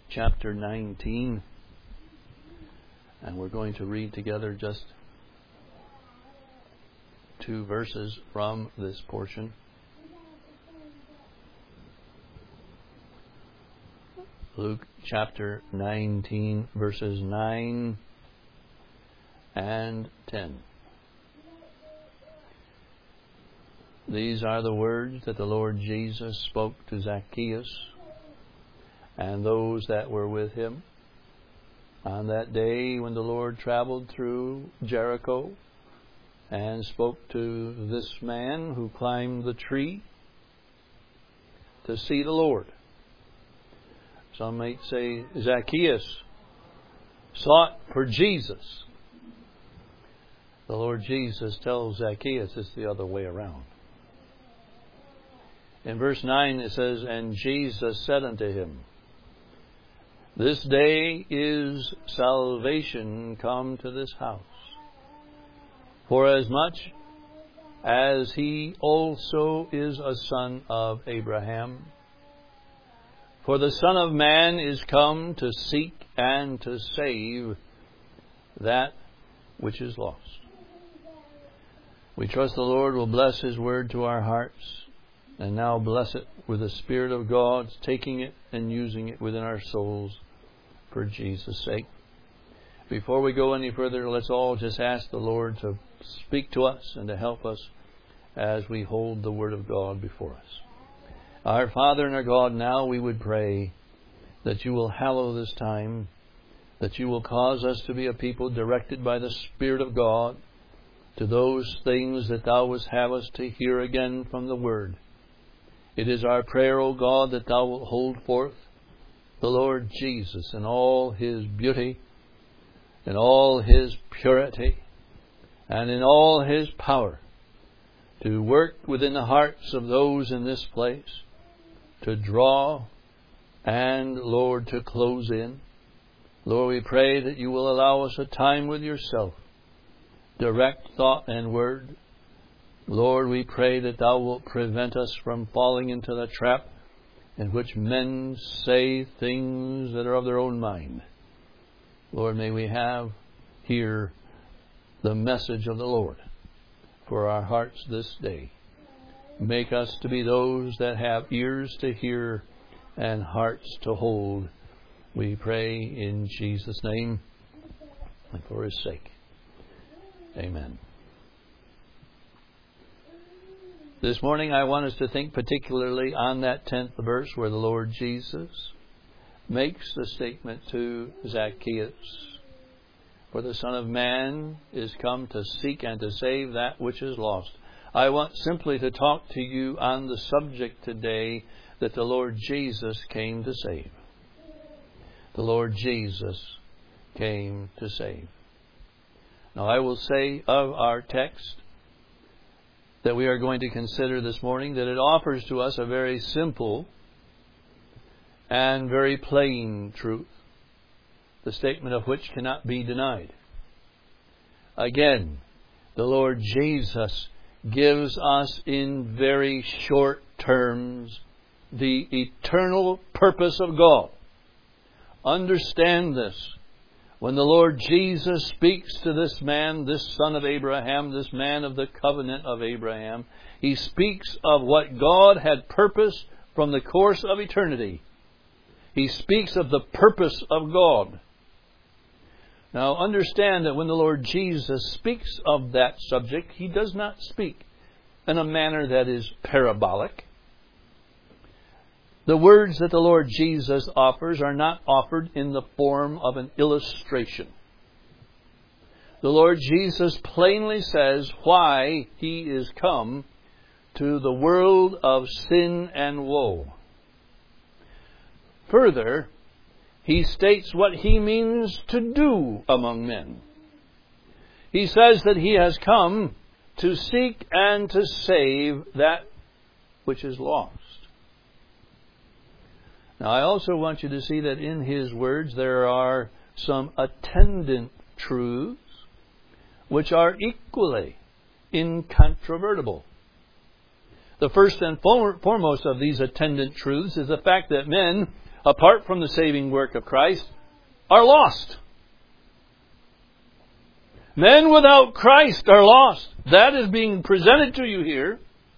chapter 19, and we're going to read together just 2 verses from this portion. Luke chapter 19, verses 9 and 10. These are the words that the Lord Jesus spoke to Zacchaeus and those that were with him on that day when the Lord traveled through Jericho and spoke to this man who climbed the tree to see the Lord. Some might say Zacchaeus sought for Jesus. The Lord Jesus tells Zacchaeus it's the other way around. In verse 9 it says, "And Jesus said unto him, This day is salvation come to this house, forasmuch as he also is a son of Abraham. For the Son of Man is come to seek and to save that which is lost." We trust the Lord will bless His Word to our hearts, and now bless it with the Spirit of God, taking it and using it within our souls for Jesus' sake. Before we go any further, let's all just ask the Lord to speak to us and to help us as we hold the Word of God before us. Our Father and our God, now we would pray that You will hallow this time, that You will cause us to be a people directed by the Spirit of God to those things that Thou wouldst have us to hear again from the Word. It is our prayer, O God, that Thou wilt hold forth the Lord Jesus in all His beauty, in all His purity, and in all His power, to work within the hearts of those in this place, to draw and, Lord, to close in. Lord, we pray that You will allow us a time with Yourself, direct thought and word. Lord, we pray that Thou wilt prevent us from falling into the trap in which men say things that are of their own mind. Lord, may we have here the message of the Lord for our hearts this day. Make us to be those that have ears to hear and hearts to hold. We pray in Jesus' name and for His sake. Amen. This morning I want us to think particularly on that 10th verse where the Lord Jesus makes the statement to Zacchaeus, "For the Son of Man is come to seek and to save that which is lost." I want simply to talk to you on the subject today that the Lord Jesus came to save. The Lord Jesus came to save. Now I will say of our text that we are going to consider this morning that it offers to us a very simple and very plain truth, the statement of which cannot be denied. Again, the Lord Jesus gives us in very short terms the eternal purpose of God. Understand this. When the Lord Jesus speaks to this man, this son of Abraham, this man of the covenant of Abraham, He speaks of what God had purposed from the course of eternity. He speaks of the purpose of God. Now understand that when the Lord Jesus speaks of that subject, He does not speak in a manner that is parabolic. The words that the Lord Jesus offers are not offered in the form of an illustration. The Lord Jesus plainly says why He is come to the world of sin and woe. Further, He states what He means to do among men. He says that He has come to seek and to save that which is lost. Now, I also want you to see that in His words there are some attendant truths which are equally incontrovertible. The first and foremost of these attendant truths is the fact that men apart from the saving work of Christ, are lost. Men without Christ are lost. That is being presented to you here.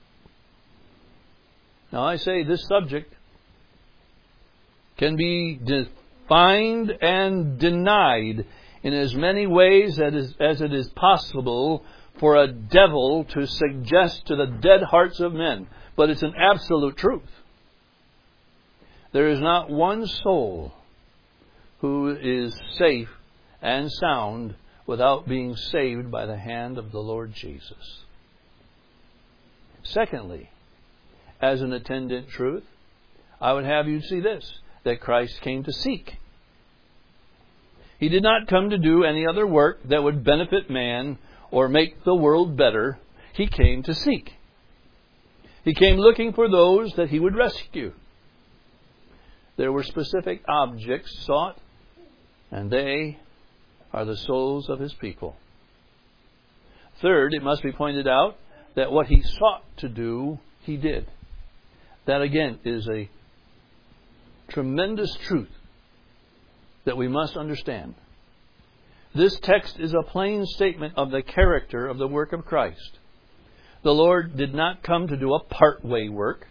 Now I say this subject can be defined and denied in as many ways as it is possible for a devil to suggest to the dead hearts of men. But it's an absolute truth. There is not one soul who is safe and sound without being saved by the hand of the Lord Jesus. Secondly, as an attendant truth, I would have you see this, that Christ came to seek. He did not come to do any other work that would benefit man or make the world better. He came to seek. He came looking for those that He would rescue. There were specific objects sought, and they are the souls of His people. Third, it must be pointed out that what He sought to do, He did. That again is a tremendous truth that we must understand. This text is a plain statement of the character of the work of Christ. The Lord did not come to do a part-way work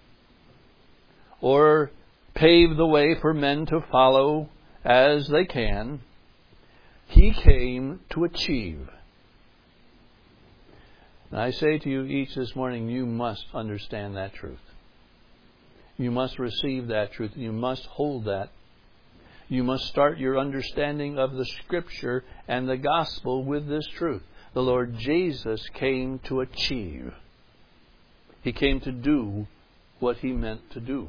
or pave the way for men to follow as they can. He came to achieve. And I say to you each this morning, you must understand that truth. You must receive that truth. You must hold that. You must start your understanding of the Scripture and the Gospel with this truth. The Lord Jesus came to achieve. He came to do what He meant to do.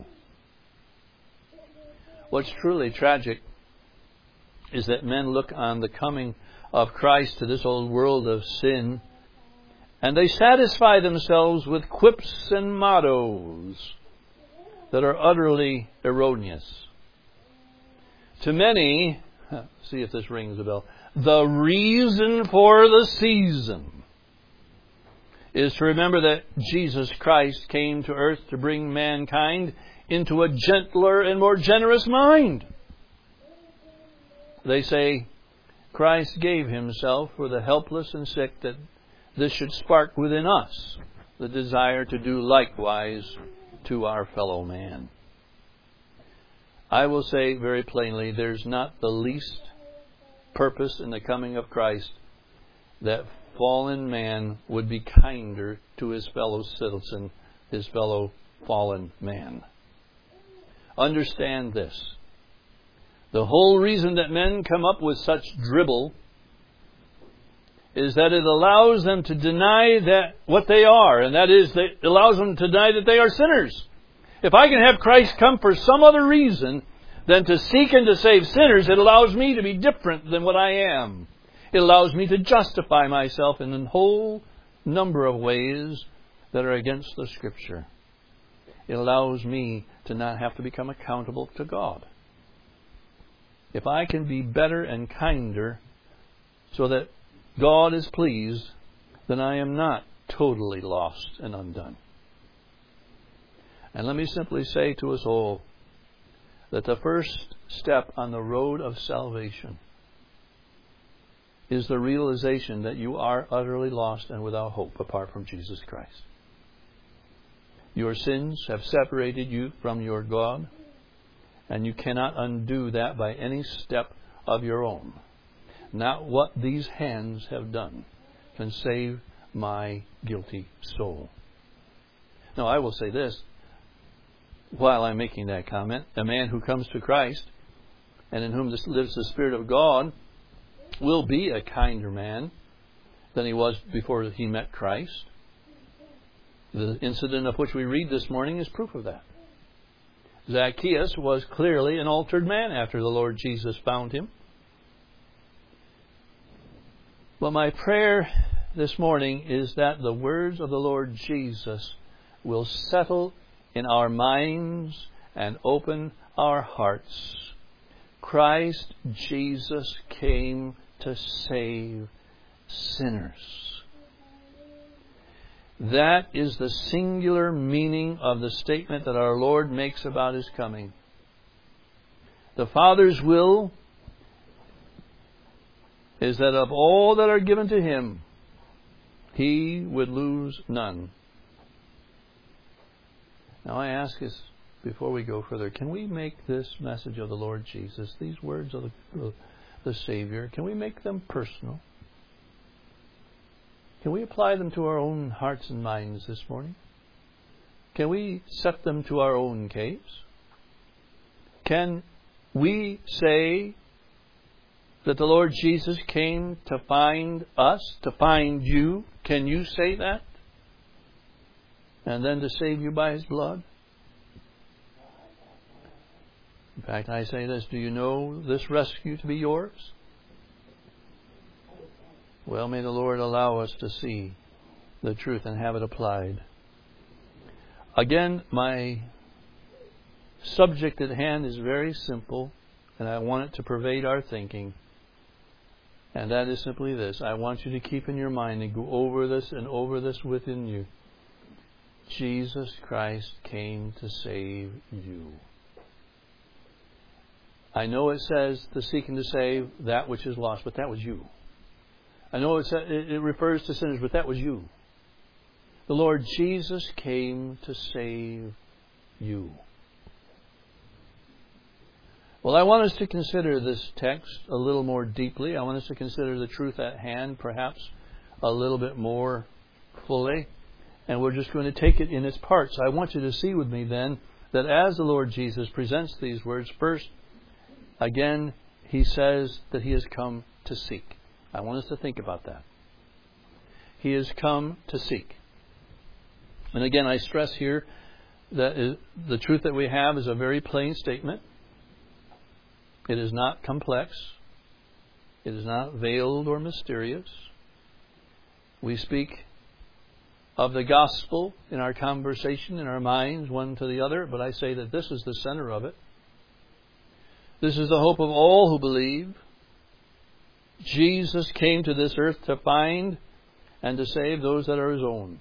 What's truly tragic is that men look on the coming of Christ to this old world of sin, and they satisfy themselves with quips and mottos that are utterly erroneous. To many, see if this rings a bell, the reason for the season is to remember that Jesus Christ came to earth to bring mankind into a gentler and more generous mind. They say Christ gave Himself for the helpless and sick, that this should spark within us the desire to do likewise to our fellow man. I will say very plainly, there's not the least purpose in the coming of Christ that fallen man would be kinder to his fellow citizen, his fellow fallen man. Understand this. The whole reason that men come up with such dribble is that it allows them to deny that what they are, and that is, it allows them to deny that they are sinners. If I can have Christ come for some other reason than to seek and to save sinners, it allows me to be different than what I am. It allows me to justify myself in a whole number of ways that are against the Scripture. It allows me to not have to become accountable to God. If I can be better and kinder so that God is pleased, then I am not totally lost and undone. And let me simply say to us all that the first step on the road of salvation is the realization that you are utterly lost and without hope apart from Jesus Christ. Your sins have separated you from your God, and you cannot undo that by any step of your own. Not what these hands have done can save my guilty soul. Now, I will say this. While I'm making that comment, a man who comes to Christ and in whom lives the Spirit of God will be a kinder man than he was before he met Christ. The incident of which we read this morning is proof of that. Zacchaeus was clearly an altered man after the Lord Jesus found him. But my prayer this morning is that the words of the Lord Jesus will settle in our minds and open our hearts. Christ Jesus came to save sinners. That is the singular meaning of the statement that our Lord makes about His coming. The Father's will is that of all that are given to Him, He would lose none. Now I ask us, before we go further, can we make this message of the Lord Jesus, these words of the Savior, can we make them personal? Can we apply them to our own hearts and minds this morning? Can we set them to our own case? Can we say that the Lord Jesus came to find us, to find you? Can you say that? And then to save you by His blood? In fact, I say this, do you know this rescue to be yours? Well, may the Lord allow us to see the truth and have it applied. Again, my subject at hand is very simple, and I want it to pervade our thinking. And that is simply this. I want you to keep in your mind and go over this and over this within you. Jesus Christ came to save you. I know it says to seek and to save that which is lost, but that was you. I know it refers to sinners, but that was you. The Lord Jesus came to save you. Well, I want us to consider this text a little more deeply. I want us to consider the truth at hand perhaps a little bit more fully. And we're just going to take it in its parts. I want you to see with me then that as the Lord Jesus presents these words, first, again, He says that He has come to seek. I want us to think about that. He has come to seek. And again, I stress here that the truth that we have is a very plain statement. It is not complex. It is not veiled or mysterious. We speak of the gospel in our conversation, in our minds, one to the other, but I say that this is the center of it. This is the hope of all who believe. Jesus came to this earth to find and to save those that are His own.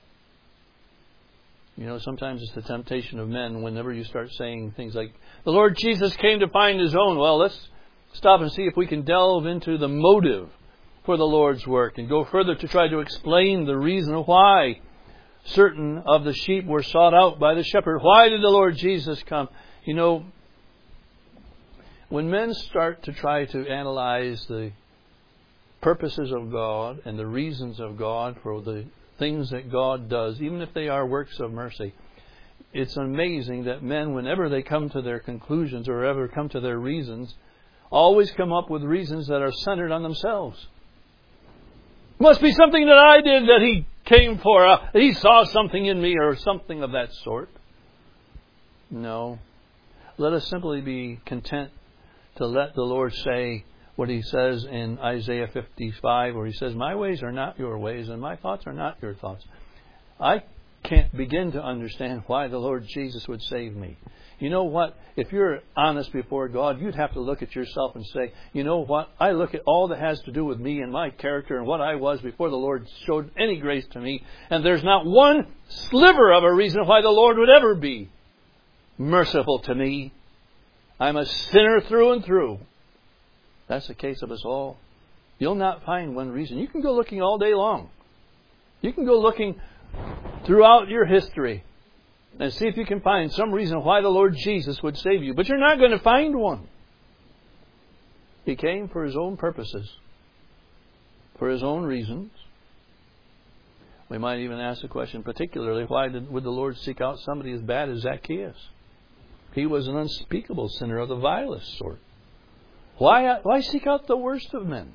You know, sometimes it's the temptation of men whenever you start saying things like, the Lord Jesus came to find His own. Well, let's stop and see if we can delve into the motive for the Lord's work and go further to try to explain the reason why certain of the sheep were sought out by the shepherd. Why did the Lord Jesus come? You know, when men start to try to analyze the purposes of God and the reasons of God for the things that God does, even if they are works of mercy, it's amazing that men, whenever they come to their conclusions or ever come to their reasons, always come up with reasons that are centered on themselves. Must be something that I did that He came for. He saw something in me or something of that sort. No. Let us simply be content to let the Lord say what He says in Isaiah 55, where He says, my ways are not your ways and my thoughts are not your thoughts. I can't begin to understand why the Lord Jesus would save me. You know what? If you're honest before God, you'd have to look at yourself and say, you know what? I look at all that has to do with me and my character and what I was before the Lord showed any grace to me, and there's not one sliver of a reason why the Lord would ever be merciful to me. I'm a sinner through and through. That's the case of us all. You'll not find one reason. You can go looking all day long. You can go looking throughout your history and see if you can find some reason why the Lord Jesus would save you. But you're not going to find one. He came for His own purposes, for His own reasons. We might even ask the question, particularly, why would the Lord seek out somebody as bad as Zacchaeus? He was an unspeakable sinner of the vilest sort. Why seek out the worst of men?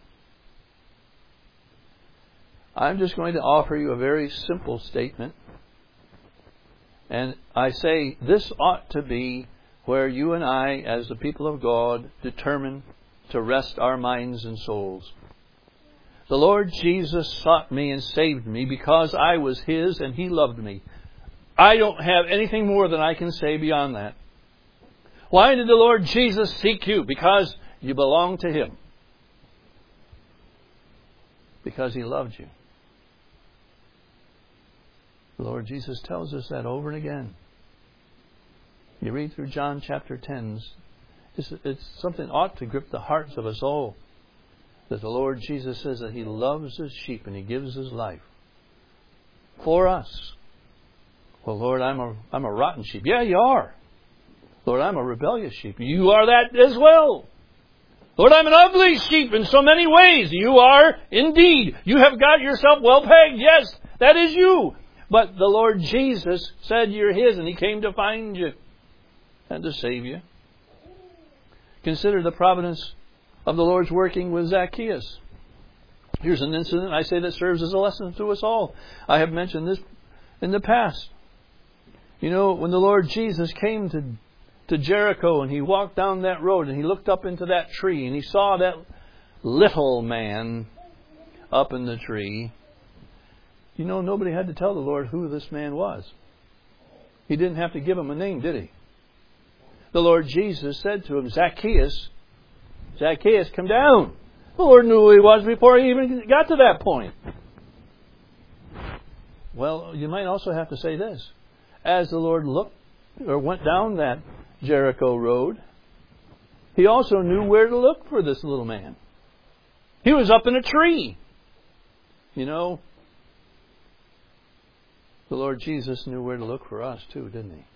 I'm just going to offer you a very simple statement. And I say this ought to be where you and I, as the people of God, determine to rest our minds and souls. The Lord Jesus sought me and saved me because I was His and He loved me. I don't have anything more than I can say beyond that. Why did the Lord Jesus seek you? Because you belong to Him. Because He loved you. The Lord Jesus tells us that over and again. You read through John chapter 10, It's something ought to grip the hearts of us all. That the Lord Jesus says that He loves His sheep and He gives His life for us. Well, Lord, I'm a rotten sheep. Yeah, you are. Lord, I'm a rebellious sheep. You are that as well. Lord, I'm an ugly sheep in so many ways. You are indeed. You have got yourself well pegged. Yes, that is you. But the Lord Jesus said you're His, and He came to find you and to save you. Consider the providence of the Lord's working with Zacchaeus. Here's an incident I say that serves as a lesson to us all. I have mentioned this in the past. You know, when the Lord Jesus came to Jericho and He walked down that road and He looked up into that tree and He saw that little man up in the tree. You know, nobody had to tell the Lord who this man was. He didn't have to give him a name, did He? The Lord Jesus said to him, Zacchaeus, Zacchaeus, come down. The Lord knew who he was before he even got to that point. Well, you might also have to say this. As the Lord looked or went down that Jericho road, He also knew where to look for this little man. He was up in a tree. You know, the Lord Jesus knew where to look for us too, didn't He?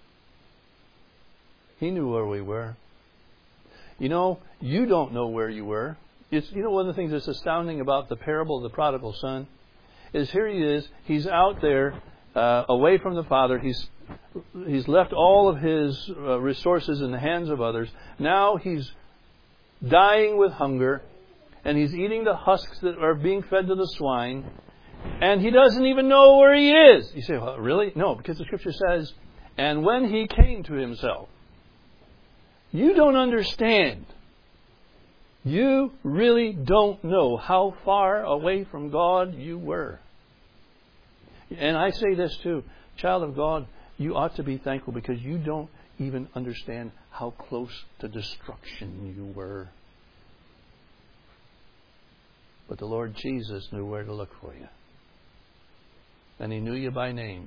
He knew where we were. You know, you don't know where you were. One of the things that's astounding about the parable of the prodigal son is here he is. He's out there away from the Father. He's left all of his resources in the hands of others. Now he's dying with hunger, and he's eating the husks that are being fed to the swine, and he doesn't even know where he is. You say, well, really? No, because the Scripture says, and when he came to himself. You don't understand. You really don't know how far away from God you were. And I say this too, child of God, you ought to be thankful because you don't even understand how close to destruction you were. But the Lord Jesus knew where to look for you. And He knew you by name.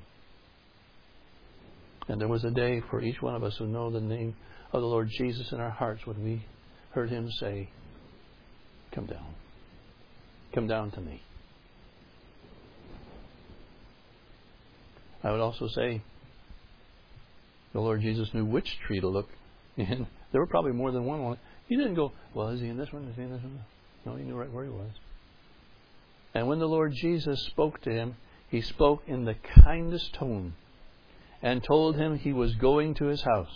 And there was a day for each one of us who know the name of the Lord Jesus in our hearts when we heard Him say, come down. Come down to me. I would also say the Lord Jesus knew which tree to look in. There were probably more than one. He didn't go, well, is He in this one? Is He in this one? No, He knew right where He was. And when the Lord Jesus spoke to him, He spoke in the kindest tone and told him He was going to his house.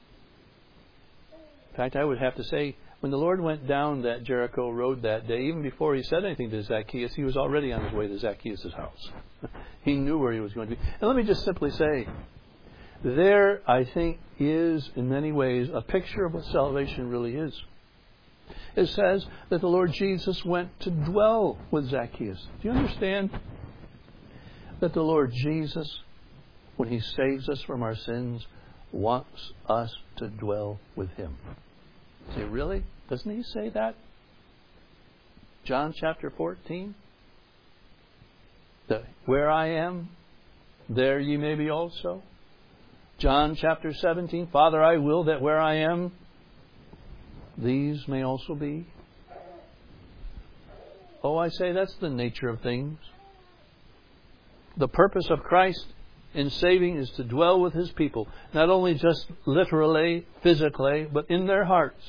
In fact, I would have to say, when the Lord went down that Jericho road that day, even before He said anything to Zacchaeus, He was already on His way to Zacchaeus' house. He knew where He was going to be. And let me just simply say, there, I think, is, in many ways, a picture of what salvation really is. It says that the Lord Jesus went to dwell with Zacchaeus. Do you understand that the Lord Jesus, when He saves us from our sins, wants us to dwell with Him? Say, really? Doesn't He say that? John chapter 14. That where I am, there ye may be also. John chapter 17. Father, I will that where I am, these may also be. Oh, I say that's the nature of things. The purpose of Christ in saving is to dwell with His people, not only just literally, physically, but in their hearts.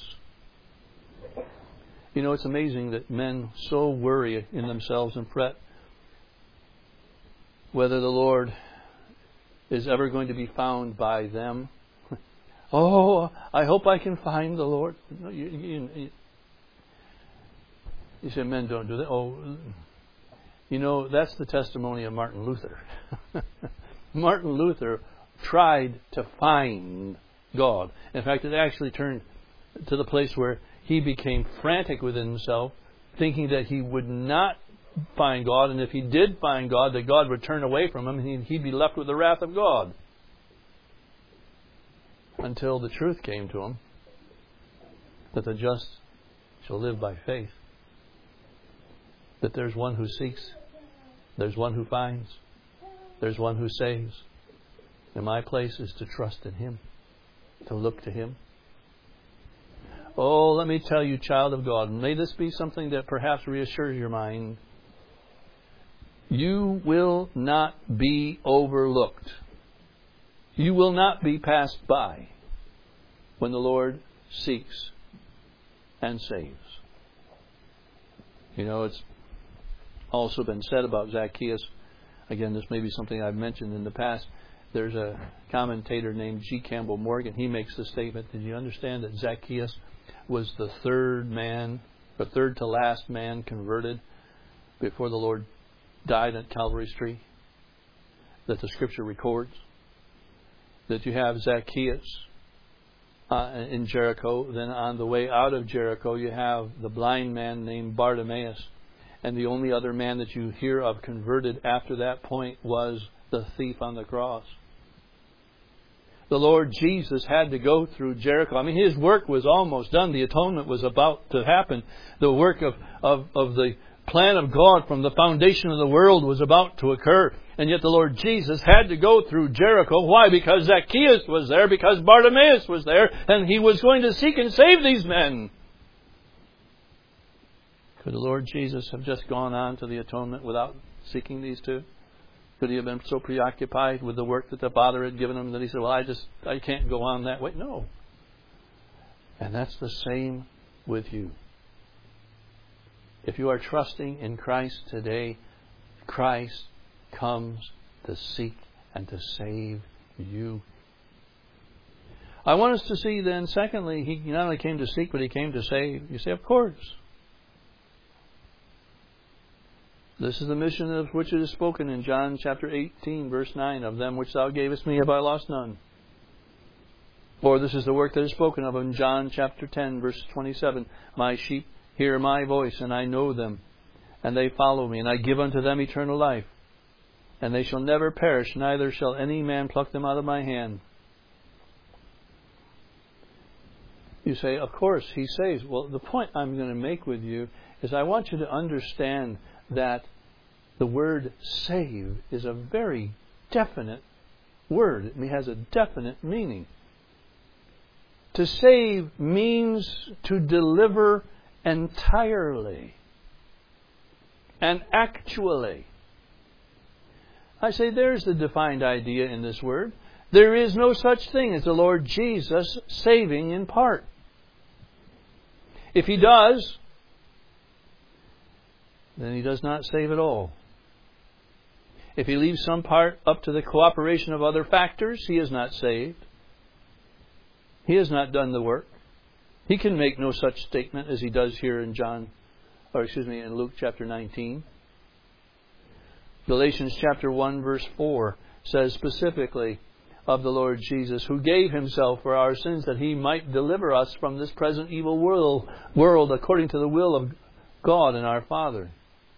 You know, it's amazing that men so worry in themselves and fret whether the Lord is ever going to be found by them. Oh, I hope I can find the Lord. No, you say men don't do that. Oh, you know, that's the testimony of Martin Luther. Martin Luther tried to find God. In fact, it actually turned to the place where he became frantic within himself, thinking that he would not find God, and if he did find God, that God would turn away from him and he'd be left with the wrath of God. Until the truth came to him that the just shall live by faith. That there's one who seeks, there's one who finds, there's one who saves. And my place is to trust in Him, to look to Him. Oh, let me tell you, child of God, may this be something that perhaps reassures your mind. You will not be overlooked. You will not be passed by when the Lord seeks and saves. You know, it's also been said about Zacchaeus. Again, this may be something I've mentioned in the past. There's a commentator named G. Campbell Morgan. He makes the statement, did you understand that Zacchaeus was the third to last man converted before the Lord died at Calvary's tree? That the Scripture records. That you have Zacchaeus in Jericho. Then on the way out of Jericho, you have the blind man named Bartimaeus. And the only other man that you hear of converted after that point was the thief on the cross. The Lord Jesus had to go through Jericho. I mean, His work was almost done. The atonement was about to happen. The work of the plan of God from the foundation of the world was about to occur. And yet the Lord Jesus had to go through Jericho. Why? Because Zacchaeus was there, because Bartimaeus was there, and He was going to seek and save these men. Could the Lord Jesus have just gone on to the atonement without seeking these two? Could He have been so preoccupied with the work that the Father had given Him that He said, well, I can't go on that way? No. And that's the same with you. If you are trusting in Christ today, Christ comes to seek and to save you. I want us to see then, secondly, He not only came to seek, but He came to save. You say, of course. This is the mission of which it is spoken in John chapter 18, verse 9. Of them which Thou gavest me have I lost none. Or this is the work that is spoken of in John chapter 10, verse 27. My sheep hear my voice, and I know them, and they follow me, and I give unto them eternal life. And they shall never perish, neither shall any man pluck them out of my hand. You say, of course, He saves. Well, the point I'm going to make with you is I want you to understand that the word save is a very definite word. It has a definite meaning. To save means to deliver entirely and actually. I say there's the defined idea in this word. There is no such thing as the Lord Jesus saving in part. If He does, then He does not save at all. If He leaves some part up to the cooperation of other factors, He is not saved. He has not done the work. He can make no such statement as He does here in in Luke chapter 19. Galatians chapter 1 verse 4 says specifically of the Lord Jesus, who gave Himself for our sins that He might deliver us from this present evil world according to the will of God and our Father.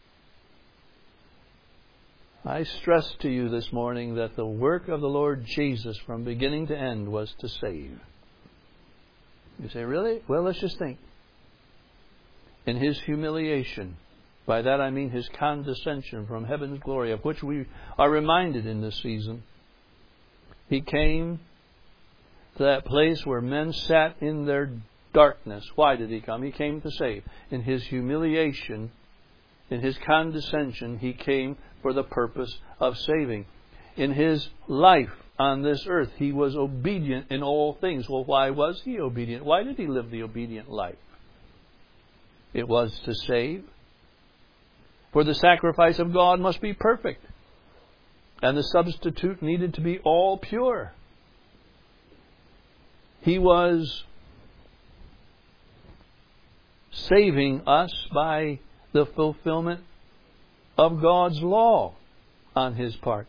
I stress to you this morning that the work of the Lord Jesus from beginning to end was to save. You say, really? Well, let's just think. In His humiliation, by that I mean His condescension from heaven's glory, of which we are reminded in this season, He came to that place where men sat in their darkness. Why did He come? He came to save. In His humiliation, in His condescension, He came for the purpose of saving. In His life on this earth, He was obedient in all things. Well, why was He obedient? Why did He live the obedient life? It was to save. For the sacrifice of God must be perfect, and the substitute needed to be all pure. He was saving us by the fulfillment of God's law on His part.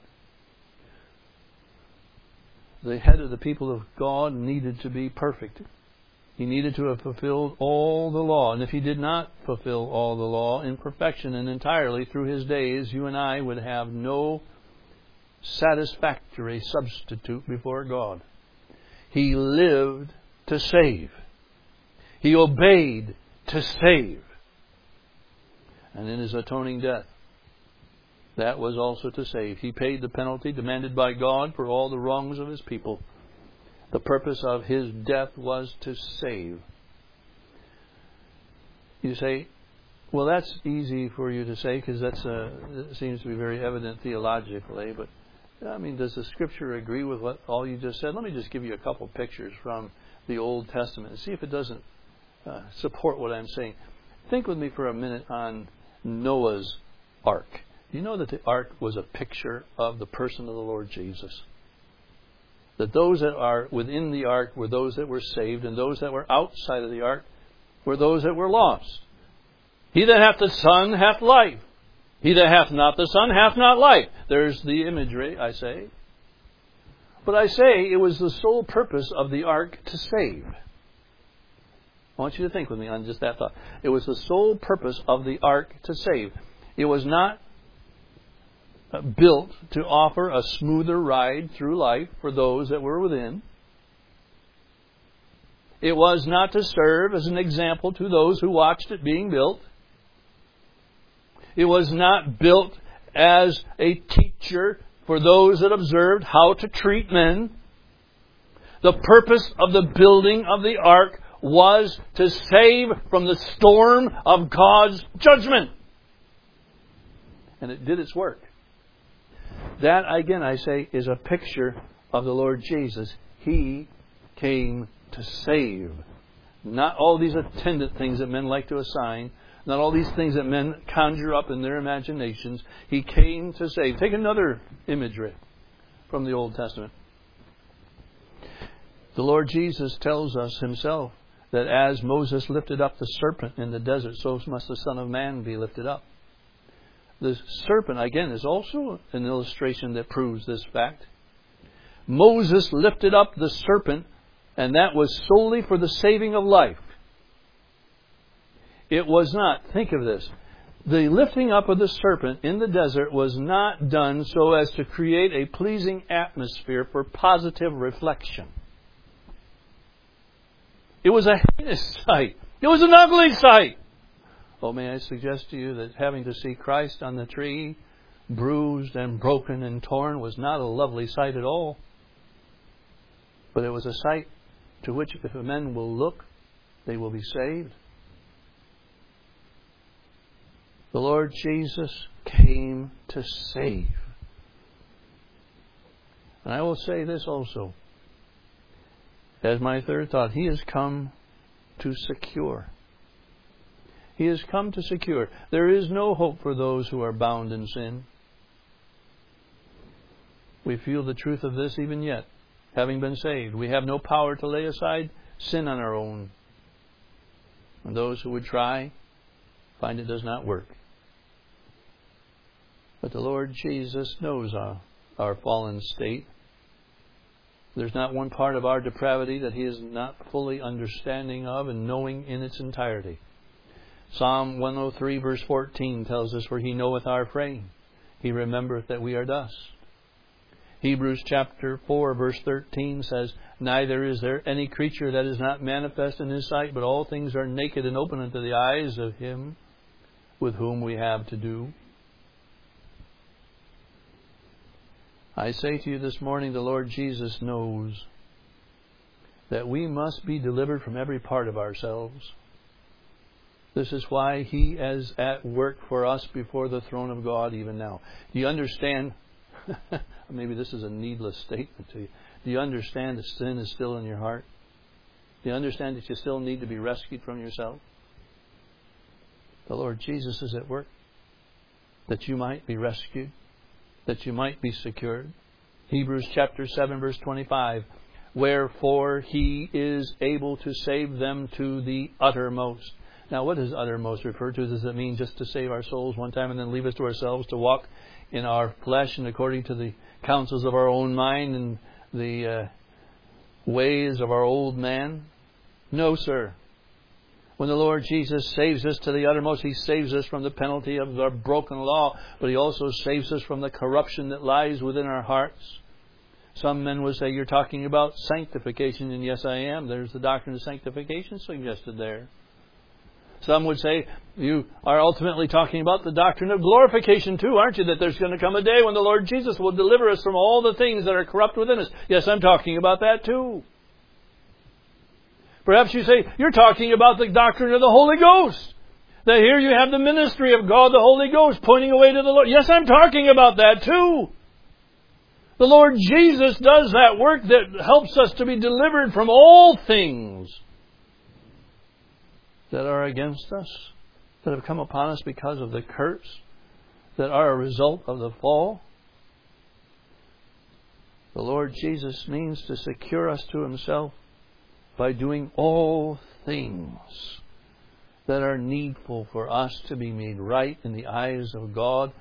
The head of the people of God needed to be perfect. He needed to have fulfilled all the law. And if He did not fulfill all the law in perfection and entirely through His days, you and I would have no satisfactory substitute before God. He lived to save. He obeyed to save. And in His atoning death, that was also to save. He paid the penalty demanded by God for all the wrongs of His people. The purpose of His death was to save. You say, well, that's easy for you to say because it seems to be very evident theologically. But, I mean, does the Scripture agree with what all you just said? Let me just give you a couple pictures from the Old Testament and see if it doesn't support what I'm saying. Think with me for a minute on Noah's Ark. You know that the Ark was a picture of the person of the Lord Jesus. That those that are within the Ark were those that were saved, and those that were outside of the Ark were those that were lost. He that hath the Son hath life. He that hath not the Son hath not life. There's the imagery, I say. But I say it was the sole purpose of the Ark to save. I want you to think with me on just that thought. It was the sole purpose of the Ark to save. It was not built to offer a smoother ride through life for those that were within. It was not to serve as an example to those who watched it being built. It was not built as a teacher for those that observed how to treat men. The purpose of the building of the ark was to save from the storm of God's judgment. And it did its work. That, again, I say, is a picture of the Lord Jesus. He came to save. Not all these attendant things that men like to assign. Not all these things that men conjure up in their imaginations. He came to save. Take another imagery from the Old Testament. The Lord Jesus tells us Himself that as Moses lifted up the serpent in the desert, so must the Son of Man be lifted up. The serpent, again, is also an illustration that proves this fact. Moses lifted up the serpent, and that was solely for the saving of life. It was not, think of this, the lifting up of the serpent in the desert was not done so as to create a pleasing atmosphere for positive reflection. It was a heinous sight. It was an ugly sight. Oh, may I suggest to you that having to see Christ on the tree, bruised and broken and torn, was not a lovely sight at all. But it was a sight to which if men will look, they will be saved. The Lord Jesus came to save. And I will say this also. As my third thought, He has come to secure. He has come to secure. There is no hope for those who are bound in sin. We feel the truth of this even yet, having been saved. We have no power to lay aside sin on our own. And those who would try find it does not work. But the Lord Jesus knows our fallen state. There's not one part of our depravity that He is not fully understanding of and knowing in its entirety. Psalm 103 verse 14 tells us, "For He knoweth our frame. He remembereth that we are dust." Hebrews chapter 4 verse 13 says, "Neither is there any creature that is not manifest in His sight, but all things are naked and open unto the eyes of Him with whom we have to do." I say to you this morning, the Lord Jesus knows that we must be delivered from every part of ourselves. This is why He is at work for us before the throne of God even now. Do you understand? Maybe this is a needless statement to you. Do you understand that sin is still in your heart? Do you understand that you still need to be rescued from yourself? The Lord Jesus is at work that you might be rescued, that you might be secured. Hebrews chapter 7 verse 25. "Wherefore He is able to save them to the uttermost." Now, what does uttermost refer to? Does it mean just to save our souls one time and then leave us to ourselves to walk in our flesh and according to the counsels of our own mind and the ways of our old man? No, sir. When the Lord Jesus saves us to the uttermost, He saves us from the penalty of our broken law, but He also saves us from the corruption that lies within our hearts. Some men would say, "You're talking about sanctification," and yes, I am. There's the doctrine of sanctification suggested there. Some would say, "You are ultimately talking about the doctrine of glorification too, aren't you? That there's going to come a day when the Lord Jesus will deliver us from all the things that are corrupt within us." Yes, I'm talking about that too. Perhaps you say, "You're talking about the doctrine of the Holy Ghost." That here you have the ministry of God, the Holy Ghost, pointing away to the Lord. Yes, I'm talking about that too. The Lord Jesus does that work that helps us to be delivered from all things that are against us, that have come upon us because of the curse, that are a result of the fall. The Lord Jesus means to secure us to Himself by doing all things that are needful for us to be made right in the eyes of God,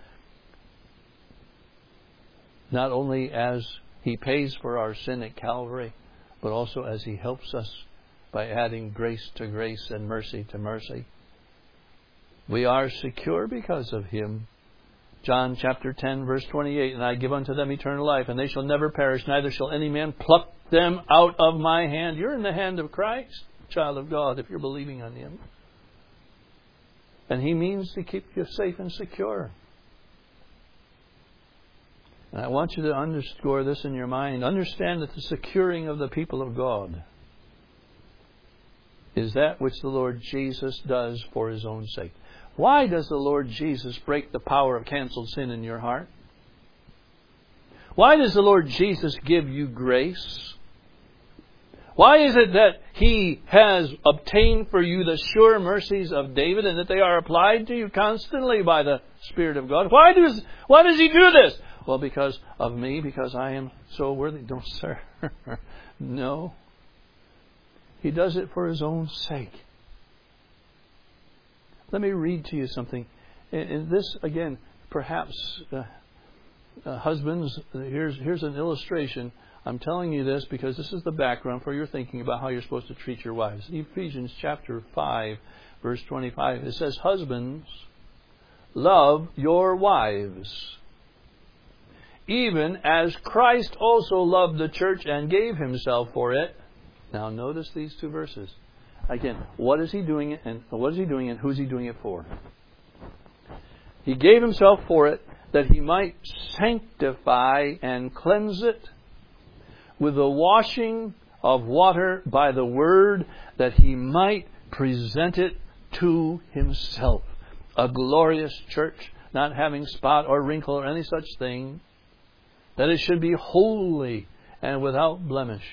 not only as He pays for our sin at Calvary, but also as He helps us by adding grace to grace and mercy to mercy. We are secure because of Him. John chapter 10, verse 28, and I give unto them eternal life, and they shall never perish, neither shall any man pluck them out of my hand. You're in the hand of Christ, child of God, if you're believing on Him. And He means to keep you safe and secure. And I want you to underscore this in your mind. Understand that the securing of the people of God is that which the Lord Jesus does for His own sake. Why does the Lord Jesus break the power of canceled sin in your heart? Why does the Lord Jesus give you grace? Why is it that He has obtained for you the sure mercies of David and that they are applied to you constantly by the Spirit of God? Why does He do this? Well, because of me, because I am so worthy. Don't, sir. No. He does it for His own sake. Let me read to you something. And this, again, perhaps, husbands, here's an illustration. I'm telling you this because this is the background for your thinking about how you're supposed to treat your wives. Ephesians chapter 5, verse 25, it says, Husbands, love your wives, even as Christ also loved the church and gave Himself for it. Now notice these two verses. Again, what is He doing it, and who's He doing it for? He gave Himself for it that He might sanctify and cleanse it with the washing of water by the Word, that He might present it to Himself, a glorious church, not having spot or wrinkle or any such thing, that it should be holy and without blemish.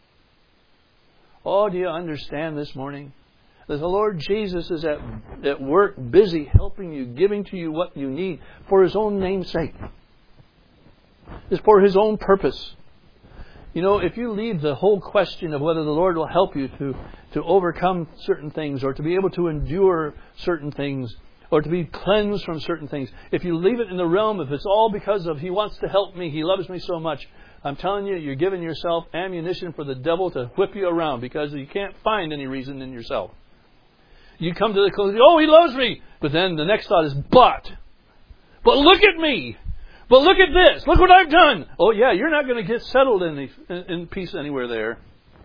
Oh, do you understand this morning that the Lord Jesus is at work, busy helping you, giving to you what you need for His own name's sake? It's for His own purpose. You know, if you leave the whole question of whether the Lord will help you to overcome certain things, or to be able to endure certain things, or to be cleansed from certain things, if you leave it in the realm, if it's all because of He wants to help me, He loves me so much, I'm telling you, you're giving yourself ammunition for the devil to whip you around, because you can't find any reason in yourself. You come to the conclusion, oh, He loves me. But then the next thought is, but look at me. But look at this. Look what I've done. Oh, yeah, you're not going to get settled in peace anywhere there.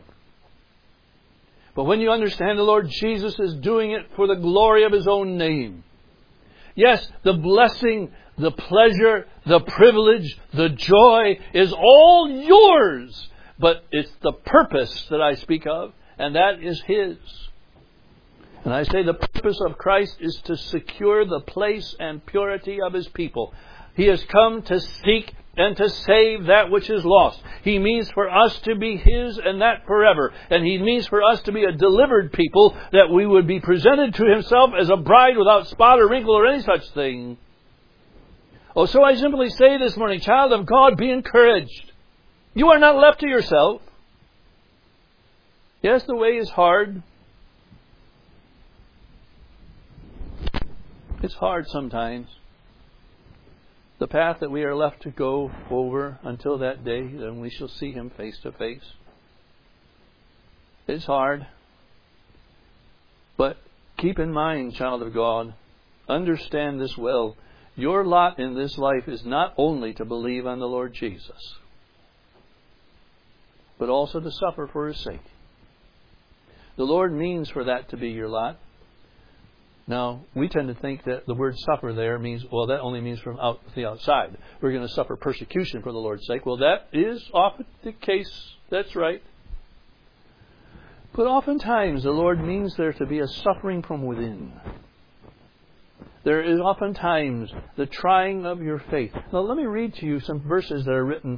But when you understand the Lord Jesus is doing it for the glory of His own name. Yes, the blessing, the pleasure, the privilege, the joy is all yours. But it's the purpose that I speak of, and that is His. And I say the purpose of Christ is to secure the place and purity of His people. He has come to seek and to save that which is lost. He means for us to be His, and that forever. And He means for us to be a delivered people, that we would be presented to Himself as a bride without spot or wrinkle or any such thing. Oh, so I simply say this morning, child of God, be encouraged. You are not left to yourself. Yes, the way is hard. It's hard sometimes. The path that we are left to go over until that day when we shall see Him face to face. It's hard. But keep in mind, child of God, understand this well. Your lot in this life is not only to believe on the Lord Jesus, but also to suffer for His sake. The Lord means for that to be your lot. Now, we tend to think that the word suffer there means, well, that only means from the outside. We're going to suffer persecution for the Lord's sake. Well, that is often the case. That's right. But oftentimes the Lord means there to be a suffering from within. There is oftentimes the trying of your faith. Now let me read to you some verses that are written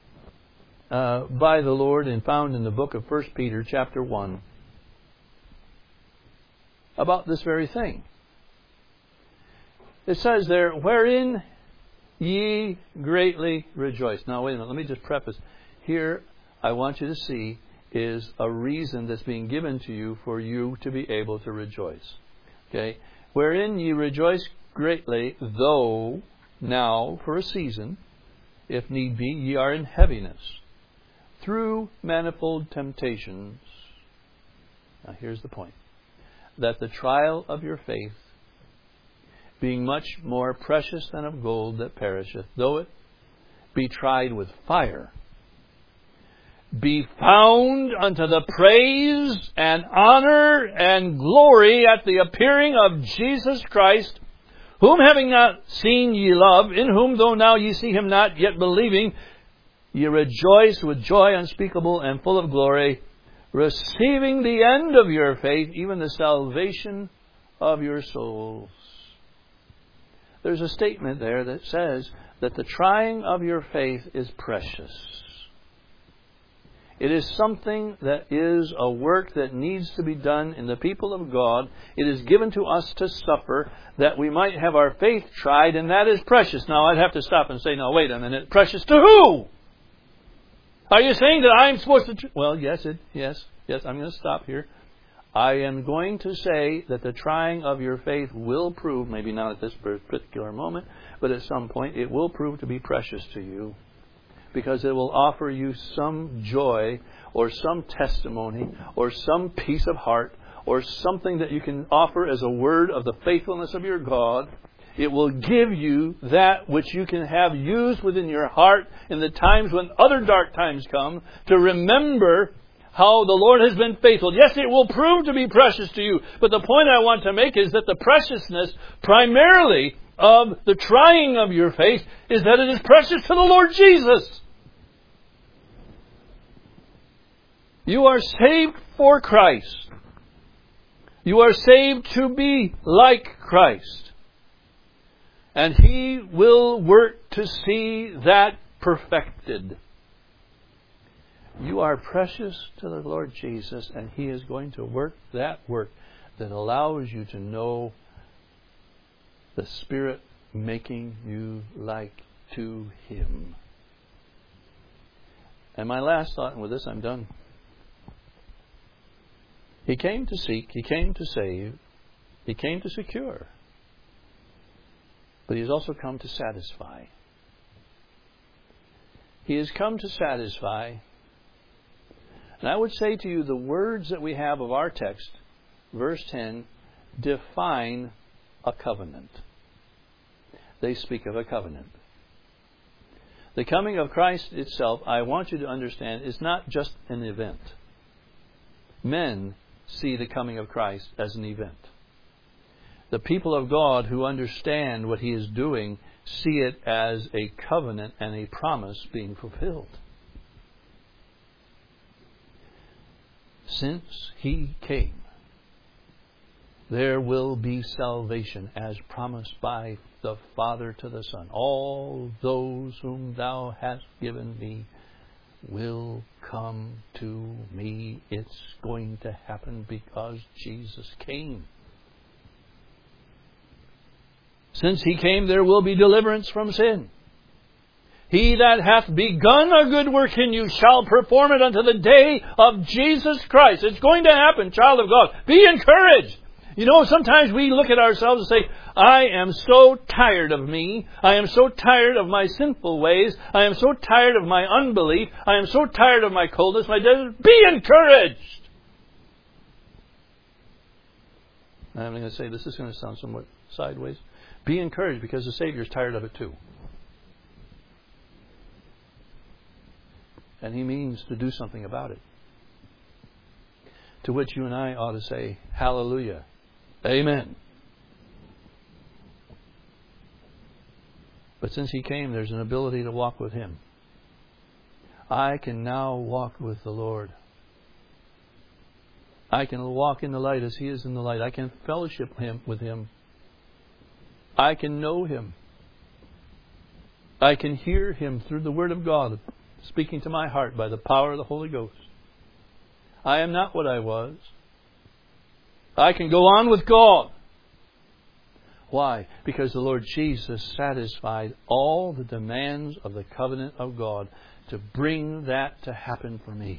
by the Lord and found in the book of 1 Peter chapter 1 about this very thing. It says there, wherein ye greatly rejoice. Now wait a minute, let me just preface. Here I want you to see is a reason that's being given to you for you to be able to rejoice. Okay? Wherein ye rejoice greatly, though now for a season, if need be, ye are in heaviness, through manifold temptations. Now here's the point. That the trial of your faith, being much more precious than of gold that perisheth, though it be tried with fire, be found unto the praise and honor and glory at the appearing of Jesus Christ, whom having not seen ye love, in whom though now ye see him not, yet believing, ye rejoice with joy unspeakable and full of glory, receiving the end of your faith, even the salvation of your souls. There's a statement there that says that the trying of your faith is precious. It is something that is a work that needs to be done in the people of God. It is given to us to suffer that we might have our faith tried, and that is precious. Now I'd have to stop and say, now wait a minute, precious to who? Are you saying that I'm supposed to... Well, yes, I'm going to stop here. I am going to say that the trying of your faith will prove, maybe not at this particular moment, but at some point it will prove to be precious to you. Because it will offer you some joy or some testimony or some peace of heart or something that you can offer as a word of the faithfulness of your God. It will give you that which you can have used within your heart in the times when other dark times come to remember how the Lord has been faithful. Yes, it will prove to be precious to you. But the point I want to make is that the preciousness primarily of the trying of your faith is that it is precious to the Lord Jesus. You are saved for Christ. You are saved to be like Christ. And He will work to see that perfected. You are precious to the Lord Jesus, and He is going to work that work that allows you to know the Spirit making you like to Him. And my last thought, and with this I'm done. He came to seek, He came to save, He came to secure. But He has also come to satisfy. He has come to satisfy. And I would say to you, the words that we have of our text, verse 10, define a covenant. They speak of a covenant. The coming of Christ itself, I want you to understand, is not just an event. Men see the coming of Christ as an event. The people of God who understand what He is doing see it as a covenant and a promise being fulfilled. Since He came, there will be salvation as promised by the Father to the Son. All those whom Thou hast given me will come to me. It's going to happen because Jesus came. Since He came, there will be deliverance from sin. He that hath begun a good work in you shall perform it unto the day of Jesus Christ. It's going to happen, child of God. Be encouraged. You know, sometimes we look at ourselves and say, I am so tired of me. I am so tired of my sinful ways. I am so tired of my unbelief. I am so tired of my coldness, my desert. Be encouraged. I'm going to say this is going to sound somewhat sideways. Be encouraged because the Savior is tired of it too. And He means to do something about it. To which you and I ought to say, hallelujah. Amen. But since He came, there's an ability to walk with Him. I can now walk with the Lord. I can walk in the light as He is in the light. I can fellowship with Him. I can know Him. I can hear Him through the Word of God speaking to my heart by the power of the Holy Ghost. I am not what I was. I can go on with God. Why? Because the Lord Jesus satisfied all the demands of the covenant of God to bring that to happen for me.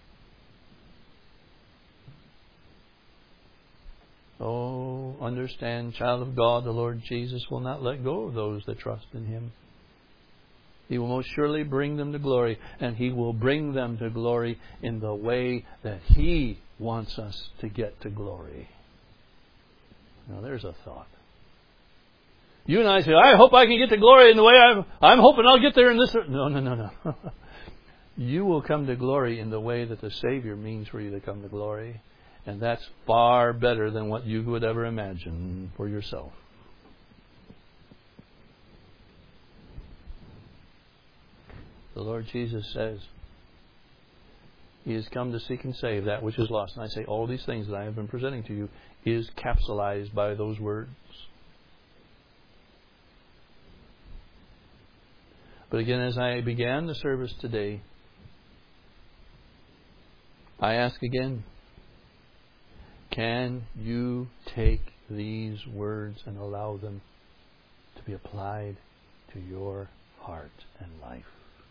Oh, understand, child of God, the Lord Jesus will not let go of those that trust in Him. He will most surely bring them to glory, and He will bring them to glory in the way that He wants us to get to glory. Now there's a thought. You and I say, I hope I can get to glory in the way I'm hoping I'll get there in this. No. You will come to glory in the way that the Savior means for you to come to glory. And that's far better than what you would ever imagine for yourself. The Lord Jesus says He has come to seek and save that which is lost. And I say all these things that I have been presenting to you is capsulized by those words. But again, as I began the service today, I ask again, can you take these words and allow them to be applied to your heart and life?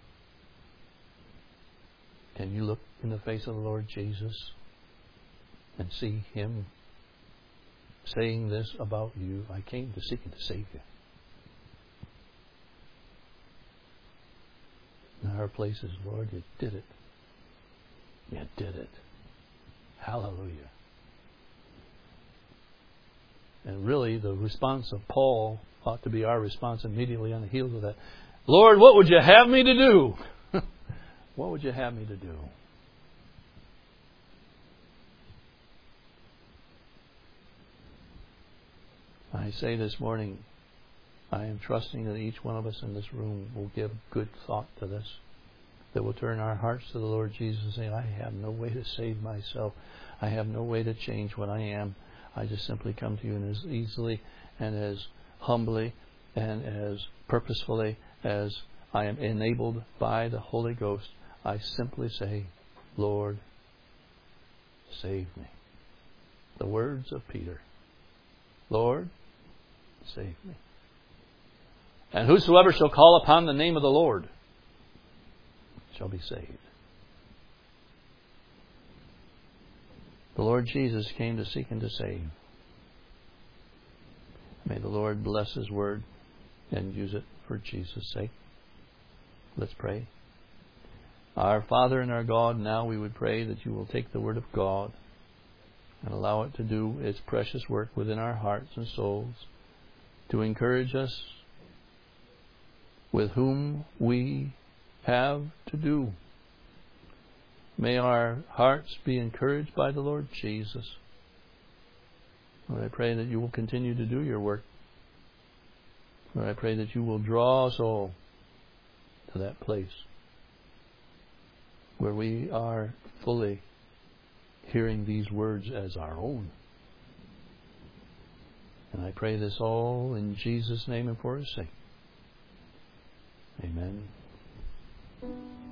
Can you look in the face of the Lord Jesus and see Him saying this about you? I came to seek and to save you. In our places, Lord, You did it. You did it. Hallelujah. And really, the response of Paul ought to be our response immediately on the heels of that. Lord, what would You have me to do? What would You have me to do? I say this morning, I am trusting that each one of us in this room will give good thought to this. That will turn our hearts to the Lord Jesus and say, I have no way to save myself. I have no way to change what I am. I just simply come to You, and as easily and as humbly and as purposefully as I am enabled by the Holy Ghost, I simply say, Lord, save me. The words of Peter. Lord, save me. And whosoever shall call upon the name of the Lord shall be saved. The Lord Jesus came to seek and to save. May the Lord bless His word and use it for Jesus' sake. Let's pray. Our Father and our God, now we would pray that You will take the word of God and allow it to do its precious work within our hearts and souls, to encourage us with whom we have to do. May our hearts be encouraged by the Lord Jesus. Lord, I pray that You will continue to do Your work. Lord, I pray that You will draw us all to that place where we are fully hearing these words as our own. And I pray this all in Jesus' name and for His sake. Amen.